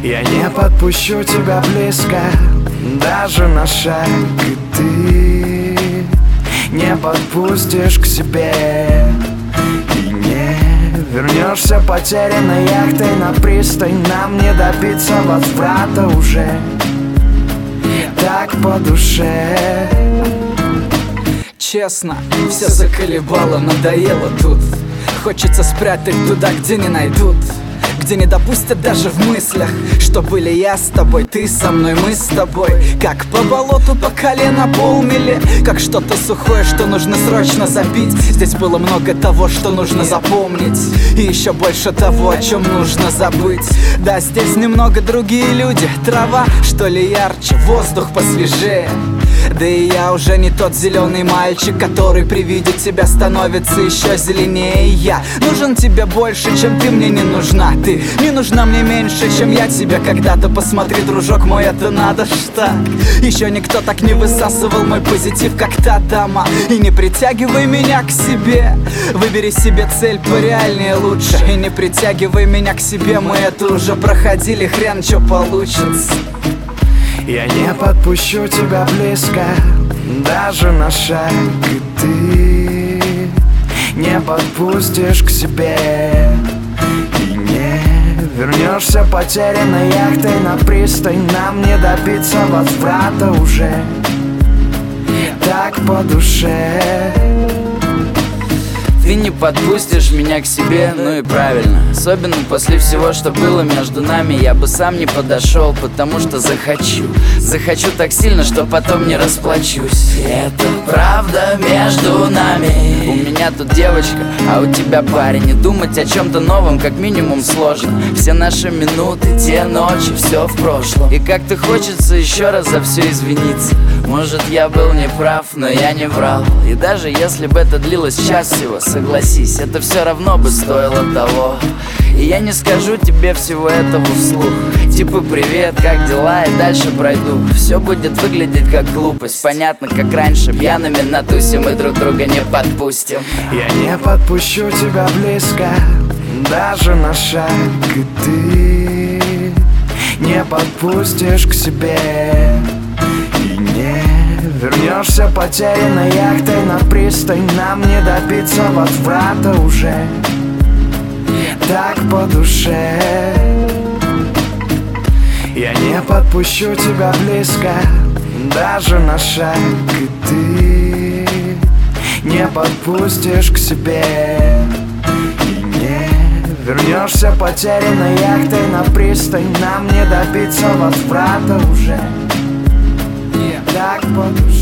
Я не подпущу тебя близко, даже на шаг, и ты не подпустишь к себе. И не вернешься потерянной яхтой на пристань. Нам не добиться возврата уже так по душе. Честно, все заколебало, надоело тут. Хочется спрятать туда, где не найдут, где не допустят даже в мыслях, что были я с тобой, ты со мной, мы с тобой. Как по болоту по колено полмили, как что-то сухое, что нужно срочно запить. Здесь было много того, что нужно запомнить, и еще больше того, о чем нужно забыть. Да, здесь немного другие люди, трава, что ли, ярче, воздух посвежее. Да и я уже не тот зеленый мальчик, который при виде тебя становится еще зеленее. Я нужен тебе больше, чем ты мне не нужна. Ты не нужна мне меньше, чем я тебе когда-то. Посмотри, дружок мой, это надо ж так. Еще никто так не высасывал мой позитив, как та дама. И не притягивай меня к себе, выбери себе цель пореальнее лучше. И не притягивай меня к себе, мы это уже проходили, хрен что получится. Я не подпущу тебя близко, даже на шаг, и ты не подпустишь к себе. И не вернешься потерянной яхтой на пристань. Нам не добиться возврата уже так по душе. Ты не подпустишь меня к себе, ну и правильно. Особенно после всего, что было между нами. Я бы сам не подошел, потому что захочу так сильно, что потом не расплачусь. И это правда между нами. У меня тут девочка, а у тебя парень. И думать о чем-то новом как минимум сложно. Все наши минуты, те ночи, все в прошлом. И как-то хочется еще раз за все извиниться. Может, я был неправ, но я не врал. И даже если бы это длилось час всего, согласись, это все равно бы стоило того. И я не скажу тебе всего этого вслух, типа привет, как дела, и дальше пройду. Все будет выглядеть как глупость. Понятно, как раньше, пьяными на тусе мы друг друга не подпустим. Я не подпущу тебя близко, даже на шаг, и ты не подпустишь к себе. И не вернешься потерянной яхтой на пристань. Нам не добиться возврата уже так по душе. Я не подпущу тебя близко, даже на шаг, и ты не подпустишь к себе. И не вернешься потерянной яхтой на пристань. Нам не добиться возврата уже так по душе.